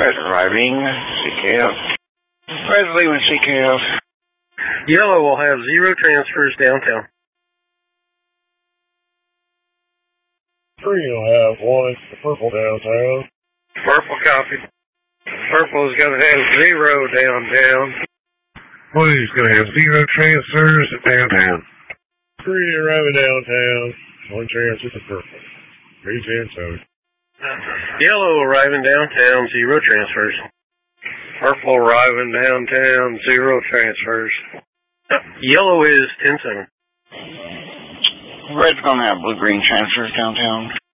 Red arriving, CKF. Red's leaving CKF. Yellow will have 0 transfers downtown. Green will have 1 purple downtown. Purple copy. Purple is going to have 0 downtown. Blue's going to have 0 transfers downtown. Green arriving downtown. 1 transfer to purple. 3-10-7. Yellow arriving downtown, 0 transfers. Purple arriving downtown, 0 transfers. Yellow is 10-7. Red's going to have blue-green transfers downtown.